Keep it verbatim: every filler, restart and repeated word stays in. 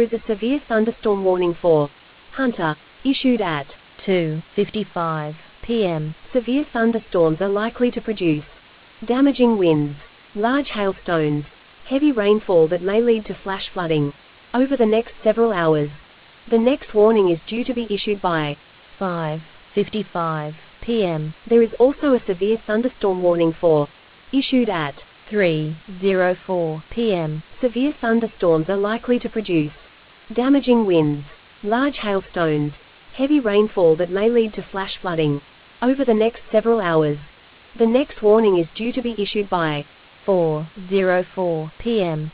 is a severe thunderstorm warning for Hunter, issued at two fifty-five p m Severe thunderstorms are likely to produce damaging winds, large hailstones, heavy rainfall that may lead to flash flooding over the next several hours. The next warning is due to be issued by five fifty-five p m There is also a severe thunderstorm warning for issued at three oh four p m Severe thunderstorms are likely to produce damaging winds, large hailstones, heavy rainfall that may lead to flash flooding over the next several hours. The next warning is due to be issued by four oh four p m